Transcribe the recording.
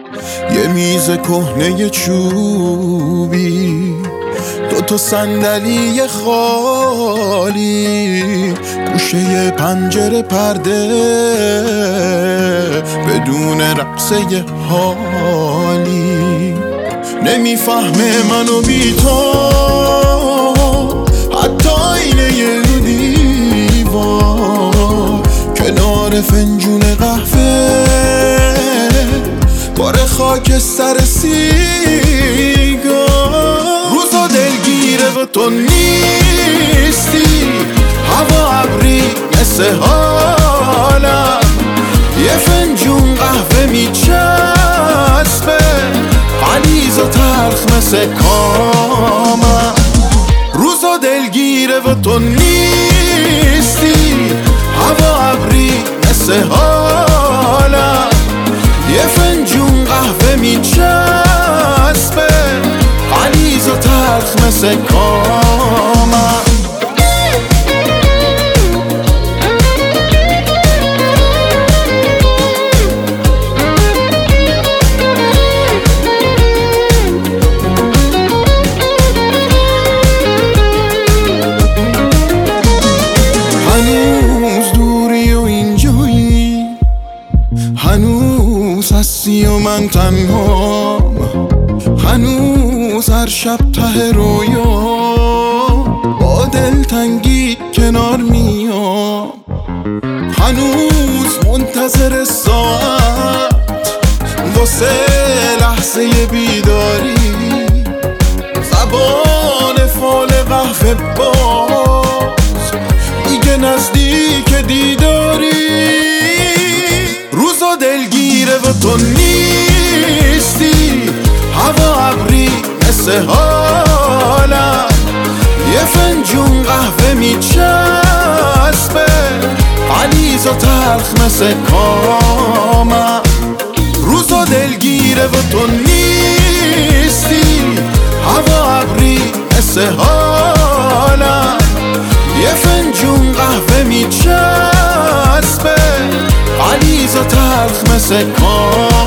یه میز کهنه چوبی، دوتا صندلی خالی، گوشه پنجره پرده بدون رقصه حالی. نمیفهمه منو بی تو، حتی اینه دیوار کنار فنجون قهوه، بار خاک سر سیگار. روزا دلگیره و تو نیستی، هوا ابری مثل حالم، یه فنجون قهوه میچسبه غلیظ و تلخ مثل کامم. روزا دلگیره و تو نیستی، هوا ابری مثل حالم، یه فنجون قهوه میچسبه غلیظ و تلخ مثل کامم. هنوز دوری و اینجایی، هنوز هستی و من تنهام، هنوز هر شب ته رویا با دلتنگی کنار میام، هنوز منتظر ساعت واسه لحظه بیداری، زبان فال قهوه باز میگه نزدیک دیداری. روزا دلگیره و تو نیستی، هوا ابری مثل حالم، یه فنجون قهوه میچسبه غلیظ و تلخ مثل کامم. روزا دلگیره و تو نیستی، هوا ابری مثل حالم، یه فنجون قهوه میچسبه غلیظ و تلخ مثل کامم.